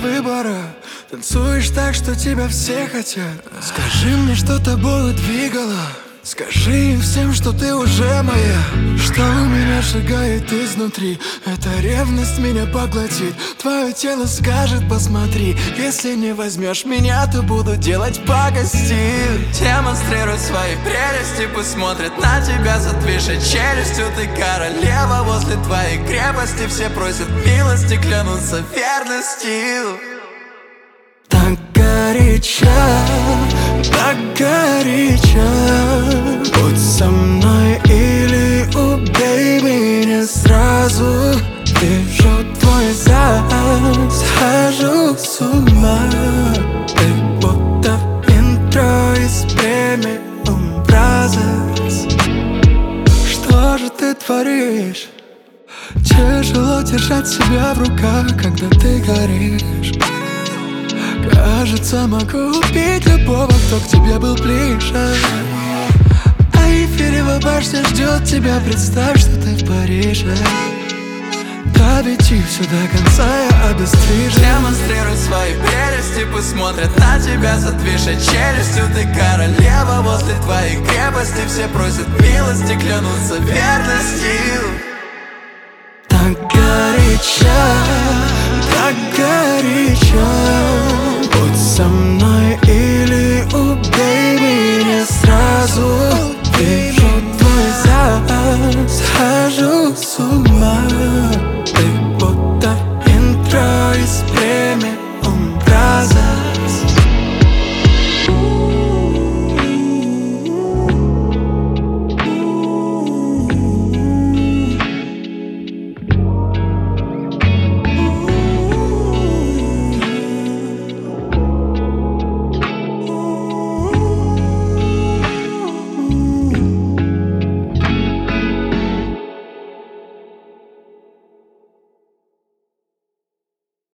выбора. Танцуешь так, что тебя все хотят. Скажи мне, что тобой двигало. Скажи им всем, что ты уже моя. Что у меня шагает изнутри. Эта ревность меня поглотит. Твое тело скажет: посмотри. Если не возьмешь меня, то буду делать пакости. Демонстрируй свои прелести, пусть смотрят на тебя с отвисшей челюстью. Ты королева возле твоей крепости. Все просят милости, клянутся верностью. Так горячо, так горячо. Будь со мной или убей меня сразу. Вижу твой зад, схожу с ума. Ты будто интро из Premium Brothers. Что же ты творишь? Тяжело держать себя в руках, когда ты горишь. Кажется, могу убить любого, кто к тебе был ближе. А Эйфелева башня ждет тебя. Представь, что ты в Париже. Доведи все до конца, я обесцвижен. Демонстрируй свои прелести, пусть смотрят на тебя с отвисшей челюстью. Ты королева возле твоей крепости. Все просят милости, клянутся верностью. Так горячо, так горячо. Будь со мной или убей меня сразу.